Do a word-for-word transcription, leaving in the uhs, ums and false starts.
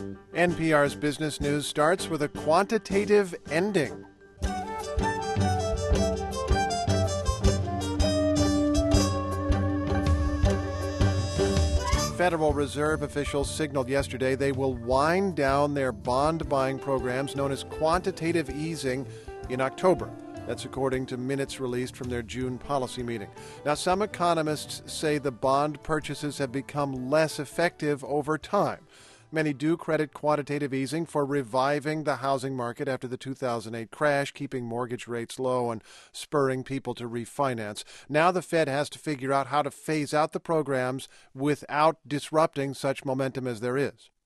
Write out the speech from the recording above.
N P R's Business News starts with a quantitative ending. Federal Reserve officials signaled yesterday they will wind down their bond buying programs known as quantitative easing in October. That's according to minutes released from their June policy meeting. Now, some economists say the bond purchases have become less effective over time. Many do credit quantitative easing for reviving the housing market after the two thousand eight crash, keeping mortgage rates low and spurring people to refinance. Now the Fed has to figure out how to phase out the programs without disrupting such momentum as there is.